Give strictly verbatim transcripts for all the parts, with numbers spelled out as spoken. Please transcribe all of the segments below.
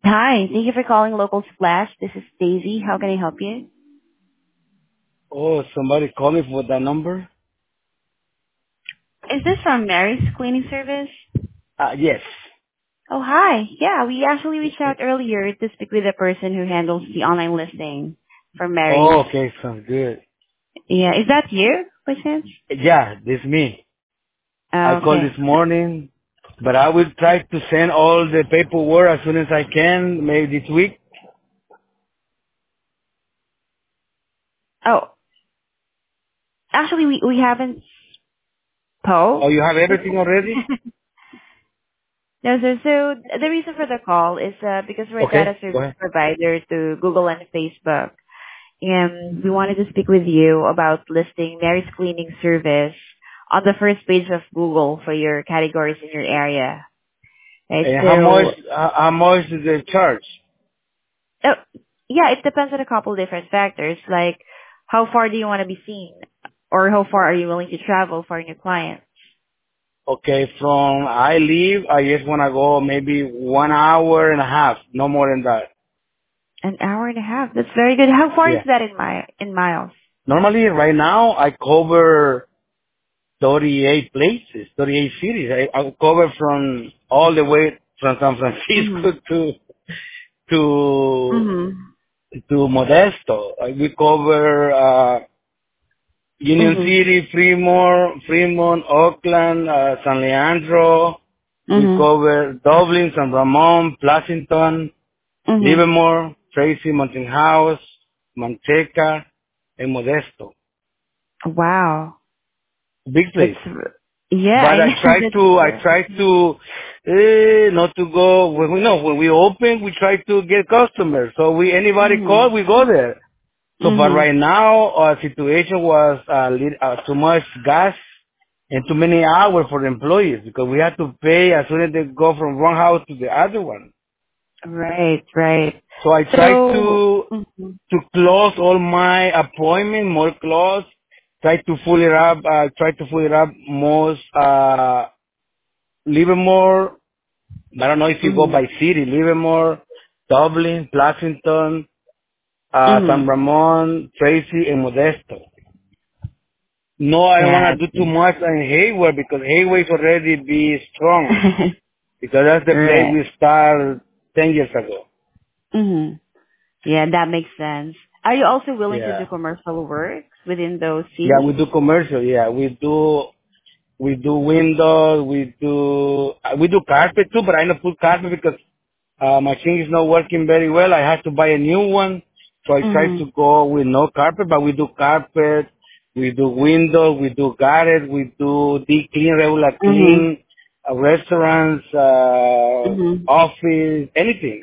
Hi, thank you for calling Local Splash. This is Daisy. How can I help you? Oh, somebody called me for that number? Is this from Mary's Cleaning Service? Uh, yes. Oh, hi. Yeah, we actually reached out earlier to speak with the person who handles the online listing for Mary's. Oh, okay, sounds good. Yeah, is that you, by chance? Yeah, this me. I called Okay. this morning, but I will try to send all the paperwork as soon as I can, maybe this week. Oh, actually, we, we haven't Oh, spoke. you have everything already? No, sir. So the reason for the call is uh, because we're a data Okay, go service ahead. provider to Google and Facebook. And we wanted to speak with you about listing Mary's Cleaning Service on the first page of Google for your categories in your area. Right? And how much, So, how how much is the charge? uh, yeah, it depends on a couple different factors, like how far do you want to be seen, or how far are you willing to travel for your client? Okay, from I leave, I just want to go maybe one hour and a half, no more than that. An hour and a half. That's very good. How far is Yeah. that in mi- in miles? Normally, right now, I cover thirty-eight places, thirty-eight cities. I, I cover from all the way from San Mhm. Francisco to to Mhm. to Modesto. Uh, We cover uh, Union Mhm. City, Fremont, Fremont, Oakland, uh, San Leandro. We Mhm. cover Dublin, San Ramon, Pleasanton, Mhm. Livermore, Tracy, Mountain House, Manteca, and Modesto. Wow. Big That's place. yeah, But I I know try to, I that's try to, eh, not to go, when we know, when we open, we try to get customers. So we, anybody mhm. call, we go there. So, but Mhm. right now, our situation was, uh, lit- uh, too much gas and too many hours for the employees because we had to pay as soon as they go from one house to the other one. Right, right. So I try So, to, mhm. to close all my appointment, more close, try to fill it up, uh, try to fill it up most, uh, Livermore. I don't know if you go Mhm. by city, Livermore, Dublin, Pleasanton, uh, San Mhm. Ramon, Tracy, and Modesto. No, I don't want Got to do too you. much in Hayward because Hayward is already be strong because that's the place Right. we started ten years ago. Mhm. Yeah, that makes sense. Are you also willing to do Yeah. commercial work within those Yeah, we cities? do commercial. Yeah, we do We do windows, we do, uh, we do carpet too, but I don't put carpet because, uh, my thing is not working very well. I had to buy a new one. So I try to Mhm. go with no carpet, but we do carpet, we do windows, we do garret, we do deep clean, regular Mhm. clean, uh, restaurants, uh, Mhm. office, anything.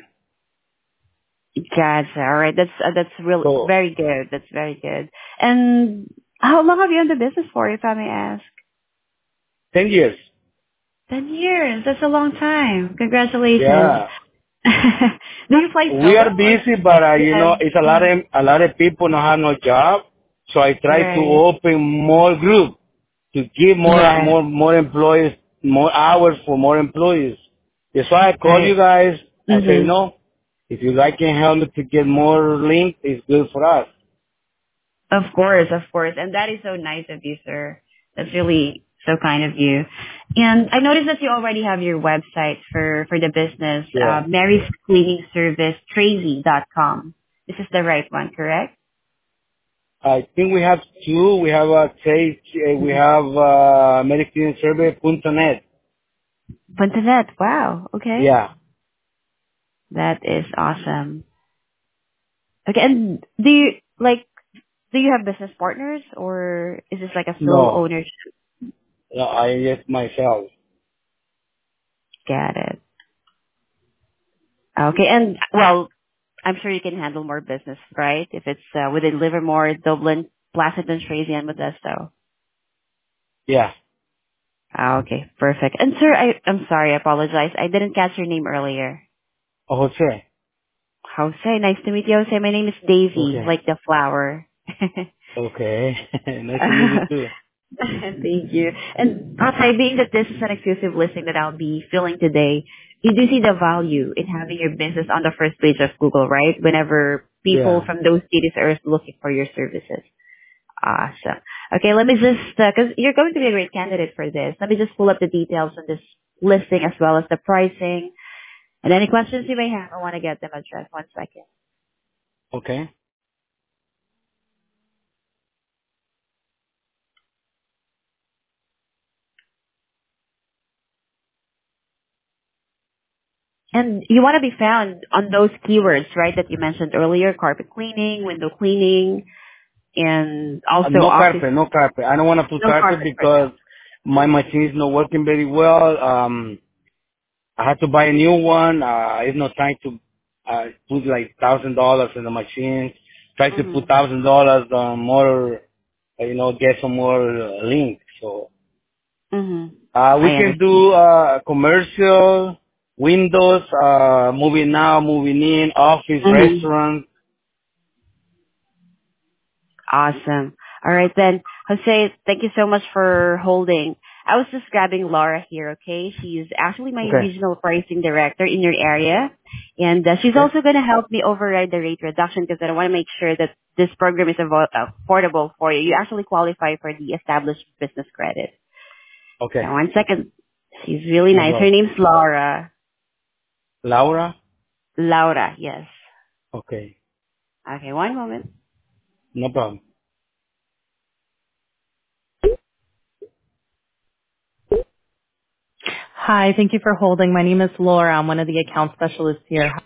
Gotcha. All right. That's uh, that's real So very good. That's very good. And how long have you owned the business for, if I may ask? ten years. Ten years. That's a long time. Congratulations. Yeah. Do you play We solo are or busy, but uh, you yeah? know, it's a lot Mhm. of a lot of people don't have no job. So I try to Right. open more group to give more Right. more more employees more hours for more employees. That's why I call you Right. guys. I say Mhm. no. If you guys can help me to get more link, it's good for us. Of course, of course. And that is so nice of you, sir. That's really so kind of you. And I noticed that you already have your website for, for the business, uh, Yeah. Mary's Cleaning Service, Tracy dot com. This is the right one, correct? I think we have two. We have a take. Uh, we Mm-hmm. have uh, medicine survey dot net. Puntanet. Wow. Okay. Yeah. That is awesome. Okay. And do you, like, do you have business partners or is this like a sole No. ownership? No, I just myself. Got it. Okay. And well, I'm sure you can handle more business, right? If it's uh, within Livermore, Dublin, Placerton, Tracy, and Modesto. Yeah. Ah, okay, perfect. And sir, I, I'm sorry, I apologize. I didn't catch your name earlier. Oh, Jose. Jose, nice to meet you, Jose. My name is Daisy, Okay. like the flower. Okay. Nice to meet you too. Thank you. And Jose, being that this is an exclusive listing that I'll be filling today, You do see the value in having your business on the first page of Google, right? Whenever people Yeah. from those cities are looking for your services. Awesome. Okay, let me just, because you're going to be a great candidate for this. Let me just pull up the details on this listing as well as the pricing. And any questions you may have, I want to get them addressed. One second. Okay. And you want to be found on those keywords, right, that you mentioned earlier, carpet cleaning, window cleaning, and Uh, also no office, carpet, no carpet. I don't want to put no carpet carpet for because my machine is not working very well. Um, I had to buy a new one. Uh, I have no time to uh, put like thousand dollars in the machine. Try now. to put Mm-hmm. thousand dollars on more, uh, you know, get some more uh, links. So Mm-hmm. uh, we I can understand. do uh, commercial, windows, uh, moving out, moving in, office, Mm-hmm. restaurant. Awesome. All right then. Jose, thank you so much for holding. I was just grabbing Laura here, okay? She's actually my Okay. regional pricing director in your area. And uh, she's Okay. also going to help me override the rate reduction because I want to make sure that this program is avo- affordable for you. You actually qualify for the established business credit. Okay. Now, one second. She's really No nice. Her problem. name's Laura. Laura. Laura, yes. Okay. Okay, one moment. No problem. Hi, thank you for holding. My name is Laura. I'm one of the account specialists here.